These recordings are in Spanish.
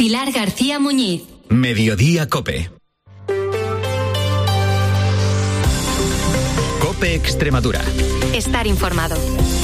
Pilar García Muñiz. Mediodía COPE. COPE Extremadura. Estar informado.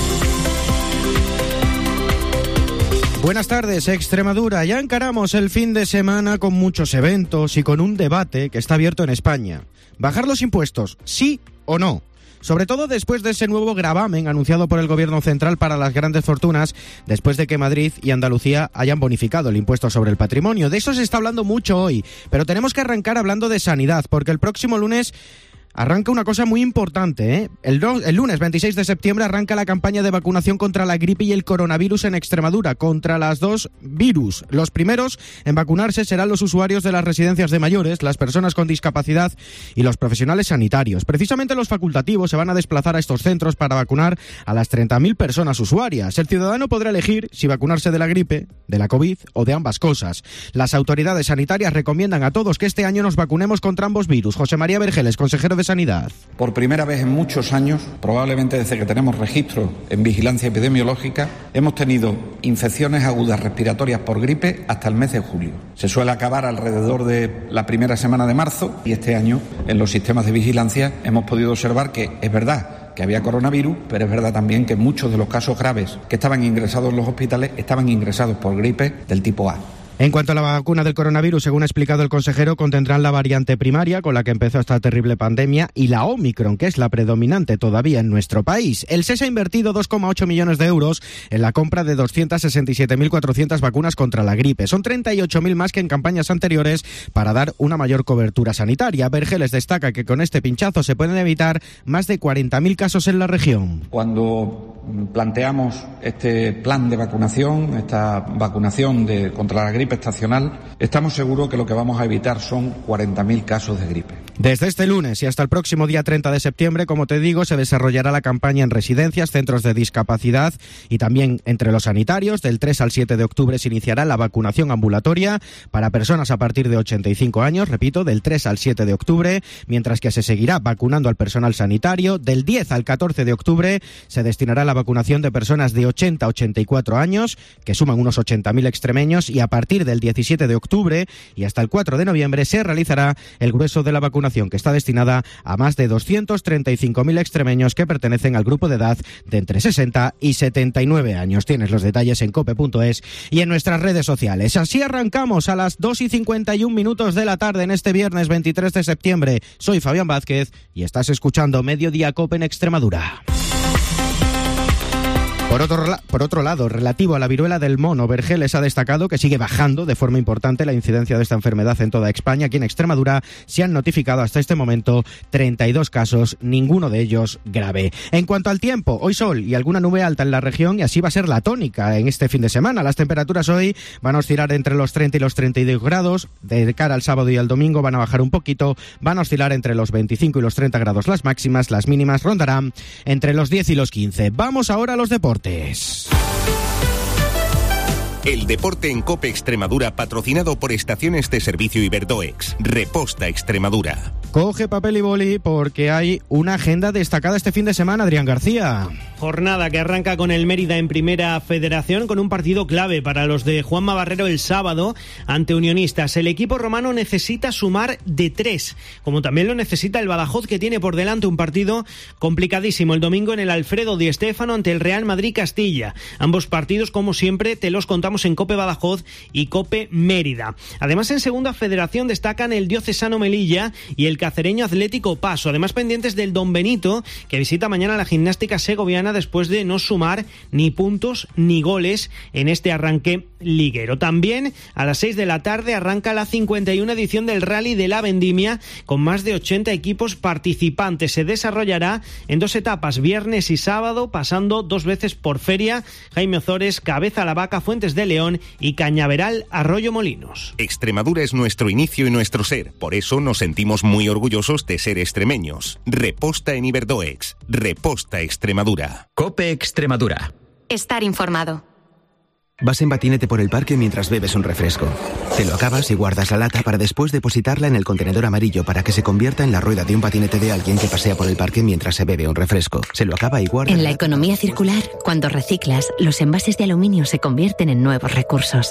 Buenas tardes, Extremadura. Ya encaramos el fin de semana con muchos eventos y con un debate que está abierto en España. ¿Bajar los impuestos, sí o no? Sobre todo después de ese nuevo gravamen anunciado por el Gobierno central para las grandes fortunas, después de que Madrid y Andalucía hayan bonificado el impuesto sobre el patrimonio. De eso se está hablando mucho hoy, pero tenemos que arrancar hablando de sanidad, porque el próximo lunes arranca una cosa muy importante, ¿eh? El lunes 26 de septiembre arranca la campaña de vacunación contra la gripe y el coronavirus en Extremadura, contra las dos virus. Los primeros en vacunarse serán los usuarios de las residencias de mayores, las personas con discapacidad y los profesionales sanitarios. Precisamente los facultativos se van a desplazar a estos centros para vacunar a las 30.000 personas usuarias. El ciudadano podrá elegir si vacunarse de la gripe, de la COVID o de ambas cosas. Las autoridades sanitarias recomiendan a todos que este año nos vacunemos contra ambos virus. José María Vergeles, consejero de Sanidad. Por primera vez en muchos años, probablemente desde que tenemos registro en vigilancia epidemiológica, hemos tenido infecciones agudas respiratorias por gripe hasta el mes de julio. Se suele acabar alrededor de la primera semana de marzo y este año en los sistemas de vigilancia hemos podido observar que es verdad que había coronavirus, pero es verdad también que muchos de los casos graves que estaban ingresados en los hospitales estaban ingresados por gripe del tipo A. En cuanto a la vacuna del coronavirus, según ha explicado el consejero, contendrán la variante primaria con la que empezó esta terrible pandemia y la Omicron, que es la predominante todavía en nuestro país. El SES ha invertido 2,8 millones de euros en la compra de 267.400 vacunas contra la gripe. Son 38.000 más que en campañas anteriores para dar una mayor cobertura sanitaria. Vergeles destaca que con este pinchazo se pueden evitar más de 40.000 casos en la región. Cuando planteamos este plan de vacunación, esta vacunación contra la gripe estacional, estamos seguros que lo que vamos a evitar son 40.000 casos de gripe. Desde este lunes y hasta el próximo día 30 de septiembre, como te digo, se desarrollará la campaña en residencias, centros de discapacidad y también entre los sanitarios. Del 3 al 7 de octubre se iniciará la vacunación ambulatoria para personas a partir de 85 años, repito, del 3 al 7 de octubre, mientras que se seguirá vacunando al personal sanitario. Del 10 al 14 de octubre se destinará a la vacunación de personas de 80 a 84 años, que suman unos 80.000 extremeños, y a partir del 17 de octubre y hasta el 4 de noviembre se realizará el grueso de la vacunación, que está destinada a más de 235.000 extremeños que pertenecen al grupo de edad de entre 60 y 79 años. Tienes los detalles en cope.es y en nuestras redes sociales. Así arrancamos a las 2:51 de la tarde en este viernes 23 de septiembre. Soy Fabián Vázquez y estás escuchando Mediodía COPE en Extremadura. Por otro lado, relativo a la viruela del mono, Vergeles ha destacado que sigue bajando de forma importante la incidencia de esta enfermedad en toda España. Aquí en Extremadura se han notificado hasta este momento 32 casos, ninguno de ellos grave. En cuanto al tiempo, hoy sol y alguna nube alta en la región, y así va a ser la tónica en este fin de semana. Las temperaturas hoy van a oscilar entre los 30 y los 32 grados. De cara al sábado y al domingo van a bajar un poquito, van a oscilar entre los 25 y los 30 grados las máximas. Las mínimas rondarán entre los 10 y los 15. Vamos ahora a los deportes. El deporte en COPE Extremadura, patrocinado por Estaciones de Servicio Iberdoex. Reposta Extremadura. Coge papel y boli porque hay una agenda destacada este fin de semana, Adrián García. Jornada que arranca con el Mérida en Primera Federación, con un partido clave para los de Juanma Barrero el sábado ante Unionistas. El equipo romano necesita sumar de 3, como también lo necesita el Badajoz, que tiene por delante un partido complicadísimo el domingo en el Alfredo Di Stéfano ante el Real Madrid Castilla. Ambos partidos, como siempre, te los contamos en COPE Badajoz y COPE Mérida. Además, en Segunda Federación destacan el Diocesano Melilla y el Cacereño Atlético Paso. Además, pendientes del Don Benito, que visita mañana la Gimnástica Segoviana después de no sumar ni puntos ni goles en este arranque liguero. También a las 6 de la tarde arranca la 51 edición del Rally de la Vendimia, con más de 80 equipos participantes. Se desarrollará en 2 etapas, viernes y sábado, pasando 2 veces por Feria, Jaime Ozores, Cabeza la Vaca, Fuentes de León y Cañaveral, Arroyo Molinos. Extremadura es nuestro inicio y nuestro ser. Por eso nos sentimos muy orgullosos de ser extremeños. Reposta en Iberdoex. Reposta Extremadura. COPE Extremadura. Estar informado. Vas en patinete por el parque mientras bebes un refresco. Te lo acabas y guardas la lata para después depositarla en el contenedor amarillo para que se convierta en la rueda de un patinete de alguien que pasea por el parque mientras se bebe un refresco. Se lo acaba y guarda. En la economía circular, cuando reciclas, los envases de aluminio se convierten en nuevos recursos.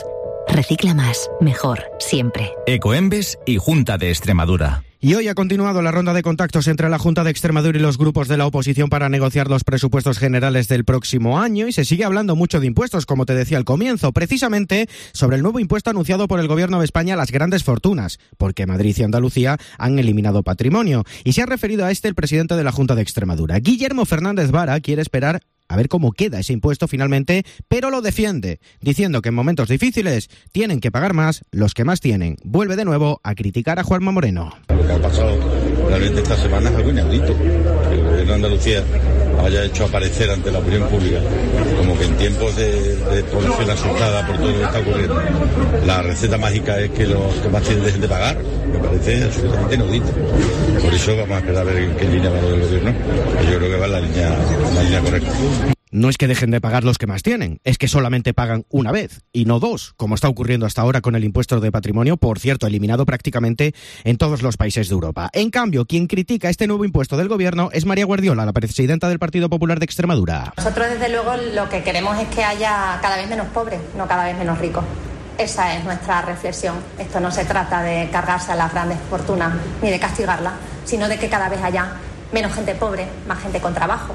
Recicla más, mejor, siempre. Ecoembes y Junta de Extremadura. Y hoy ha continuado la ronda de contactos entre la Junta de Extremadura y los grupos de la oposición para negociar los presupuestos generales del próximo año, y se sigue hablando mucho de impuestos, como te decía al comienzo, precisamente sobre el nuevo impuesto anunciado por el Gobierno de España a las grandes fortunas, porque Madrid y Andalucía han eliminado patrimonio. Y se ha referido a el presidente de la Junta de Extremadura. Guillermo Fernández Vara quiere esperar a ver cómo queda ese impuesto finalmente, pero lo defiende, diciendo que en momentos difíciles tienen que pagar más los que más tienen. Vuelve de nuevo a criticar a Juanma Moreno. Lo que ha pasado realmente esta semana es algo inaudito. Que el Gobierno de Andalucía haya hecho aparecer ante la opinión pública, como que en tiempos de población asustada por todo lo que está ocurriendo, la receta mágica es que los que más tienen dejen de pagar. Me parece absolutamente inaudito. Por eso vamos a esperar a ver en qué línea va lo del Gobierno. Yo creo que va en la línea correcta. No es que dejen de pagar los que más tienen, es que solamente pagan una vez y no dos, como está ocurriendo hasta ahora con el impuesto de patrimonio, por cierto, eliminado prácticamente en todos los países de Europa. En cambio, quien critica este nuevo impuesto del Gobierno es María Guardiola, la presidenta del Partido Popular de Extremadura. Nosotros, desde luego, lo que queremos es que haya cada vez menos pobres, no cada vez menos ricos. Esa es nuestra reflexión. Esto no se trata de cargarse a las grandes fortunas ni de castigarlas, sino de que cada vez haya menos gente pobre, más gente con trabajo.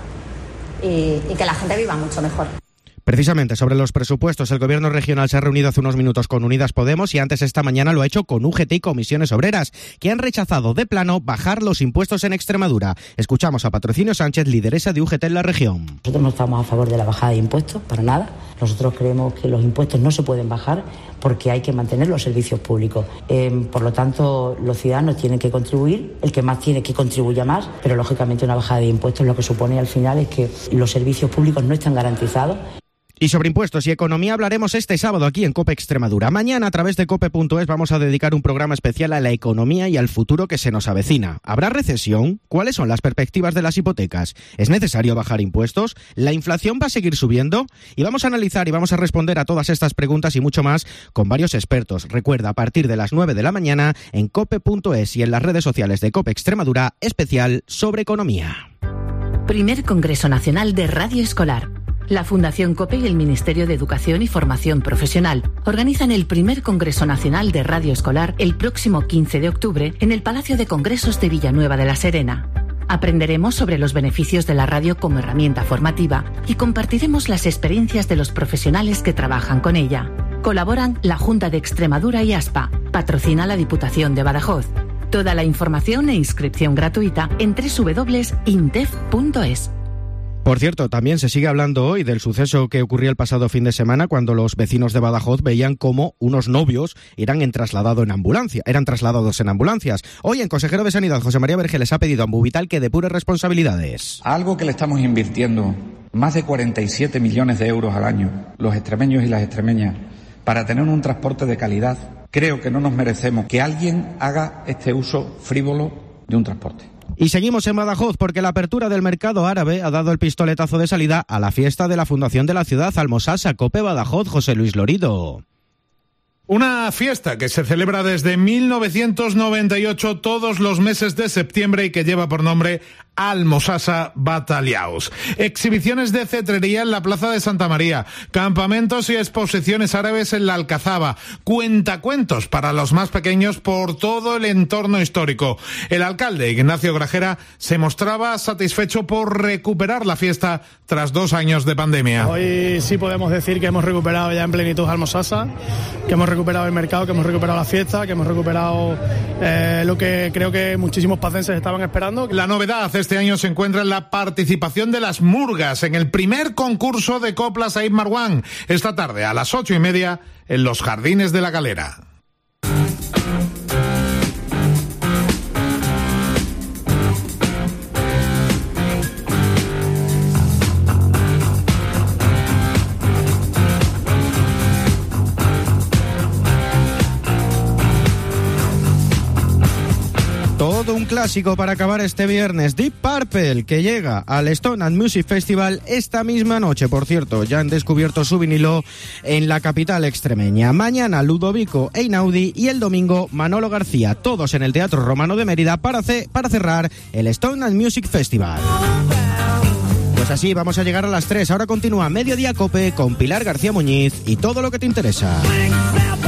Y que la gente viva mucho mejor. Precisamente sobre los presupuestos, el Gobierno regional se ha reunido hace unos minutos con Unidas Podemos y antes esta mañana lo ha hecho con UGT y Comisiones Obreras, que han rechazado de plano bajar los impuestos en Extremadura. Escuchamos a Patrocinio Sánchez, lideresa de UGT en la región. Nosotros no estamos a favor de la bajada de impuestos, para nada. Nosotros creemos que los impuestos no se pueden bajar porque hay que mantener los servicios públicos. Por lo tanto, los ciudadanos tienen que contribuir, el que más tiene que contribuya más, pero lógicamente una bajada de impuestos lo que supone al final es que los servicios públicos no están garantizados. Y sobre impuestos y economía hablaremos este sábado aquí en COPE Extremadura. Mañana a través de cope.es vamos a dedicar un programa especial a la economía y al futuro que se nos avecina. ¿Habrá recesión? ¿Cuáles son las perspectivas de las hipotecas? ¿Es necesario bajar impuestos? ¿La inflación va a seguir subiendo? Y vamos a analizar y vamos a responder a todas estas preguntas y mucho más con varios expertos. Recuerda, a partir de las 9 de la mañana en cope.es y en las redes sociales de COPE Extremadura, especial sobre economía. Primer Congreso Nacional de Radio Escolar. La Fundación COPE y el Ministerio de Educación y Formación Profesional organizan el primer Congreso Nacional de Radio Escolar el próximo 15 de octubre en el Palacio de Congresos de Villanueva de la Serena. Aprenderemos sobre los beneficios de la radio como herramienta formativa y compartiremos las experiencias de los profesionales que trabajan con ella. Colaboran la Junta de Extremadura y ASPA. Patrocina la Diputación de Badajoz. Toda la información e inscripción gratuita en www.intef.es. Por cierto, también se sigue hablando hoy del suceso que ocurrió el pasado fin de semana cuando los vecinos de Badajoz veían cómo unos novios eran trasladados en ambulancias. Hoy, el consejero de Sanidad, José María Vergeles, ha pedido a Ambuvital que depure responsabilidades. Algo que le estamos invirtiendo más de 47 millones de euros al año, los extremeños y las extremeñas, para tener un transporte de calidad. Creo que no nos merecemos que alguien haga este uso frívolo de un transporte. Y seguimos en Badajoz porque la apertura del mercado árabe ha dado el pistoletazo de salida a la fiesta de la Fundación de la Ciudad, Almosasa COPE Badajoz. José Luis Lorido. Una fiesta que se celebra desde 1998 todos los meses de septiembre y que lleva por nombre Almosasa Bataliaus. Exhibiciones de cetrería en la Plaza de Santa María, campamentos y exposiciones árabes en la Alcazaba, cuentacuentos para los más pequeños por todo el entorno histórico. El alcalde Ignacio Grajera se mostraba satisfecho por recuperar la fiesta tras 2 años de pandemia. Hoy sí podemos decir que hemos recuperado ya en plenitud Almosasa, que hemos recuperado el mercado, que hemos recuperado la fiesta, que hemos recuperado lo que creo que muchísimos pacenses estaban esperando. La novedad este año se encuentra en la participación de las murgas en el primer concurso de coplas Aïd Marwan, esta tarde a las 8:30 en los Jardines de la Galera. Todo un clásico para acabar este viernes. Deep Purple, que llega al Stone and Music Festival esta misma noche. Por cierto, ya han descubierto su vinilo en la capital extremeña. Mañana Ludovico Einaudi y el domingo Manolo García. Todos en el Teatro Romano de Mérida para cerrar el Stone and Music Festival. Pues así vamos a llegar a las 3. Ahora continúa Mediodía Cope con Pilar García Muñiz y todo lo que te interesa.